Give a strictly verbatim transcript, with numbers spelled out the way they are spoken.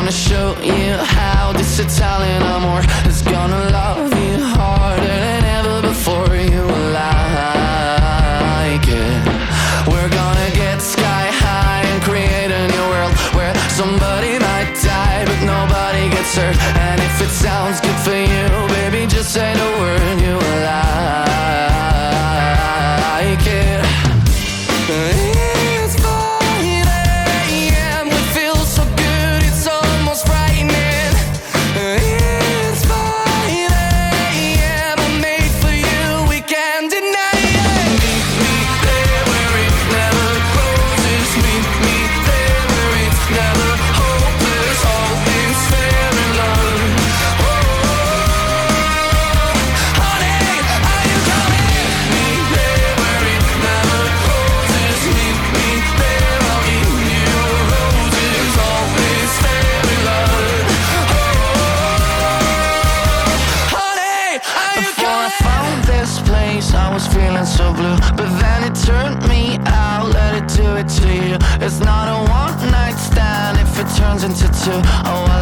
gonna show you how this Italian amor is gonna love you harder than ever before. You will like it. We're gonna get sky high and create a new world where somebody might die but nobody gets hurt. And if it sounds good for you, baby, just say the word. You will like it. It's five a.m. We feel so good, it's almost frightening. It's five a.m. I'm made for you, we can't deny it. Meet me there where it never closes. Meet me there where it's never hopeless. All things fair in love. Oh, honey, are you coming? Meet me there where it never closes. Meet me there, I'll give you roses. All things fair in love. Oh, honey, are you coming? Before I found this place, I was feeling so blue, but then it turned me out. Let it do it to you. It's not a one night stand if it turns into two. Oh, I